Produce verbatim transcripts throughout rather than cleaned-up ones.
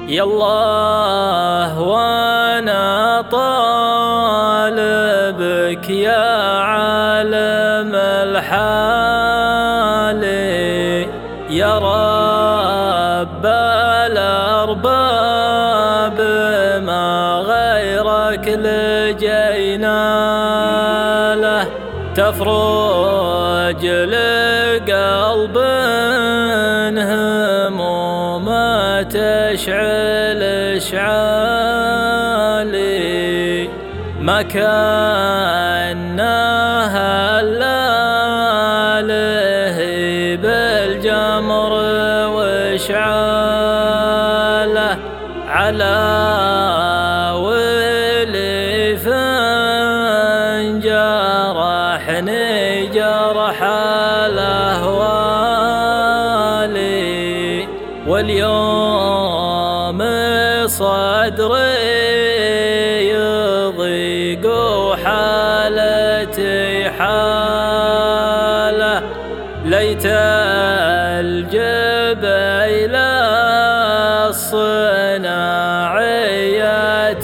يالله وانا طالبك يا عالم الحال، يا رب الأرباب ما غيرك لجينا له، تفرج لقلب همومه تشعل اشعالي، ما كانها الا لهيب الجمر واشعاله، على ولي جرحني جرح الاهوال، واليوم صدري يضيق وحالتي حاله، ليت الجبيل الصناعية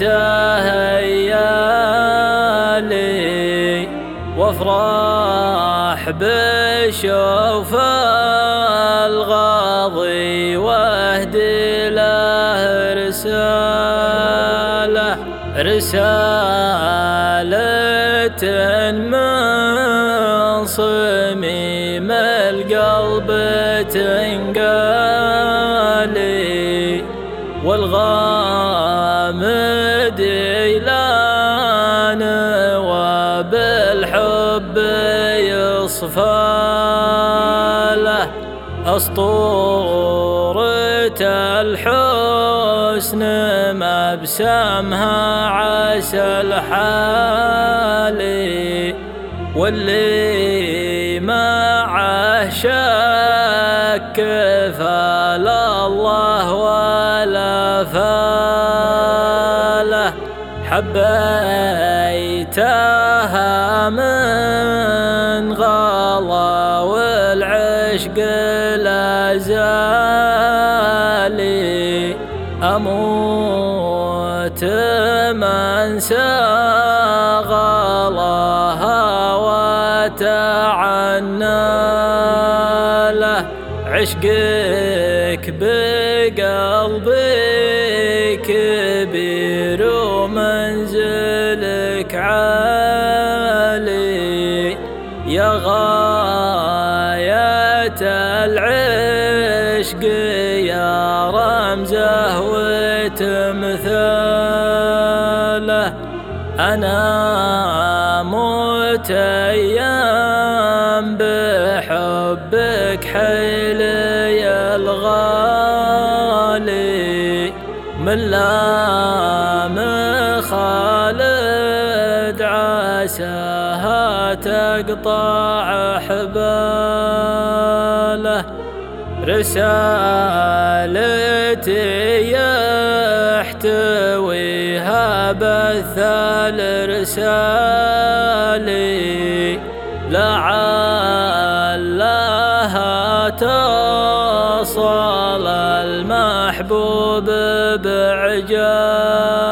تهيالي، وافرح بشوف الغاضي واهدي له رسالة، رسالة من صميم القلب تنقالي، والغامد إلى نواب الحب يصفاله، أسطورة الحسن مبسمها عسل حالي، واللي معه شك فالله ولا فاله، حبيتها من غلا والعشق لا زالي، أموت من غلاها وتعنى له، عشقك بقلبي كبير ومنزلك عالي، يا غاية العشق يا رمزه وتمثاله، أنا متيم بحبك حيلي الغالي، من لام خالد عساها تقطع حباله، رسالتي يحتويها بث الرسالي، لعلها تصل المحبوب بعجالي، بعجالي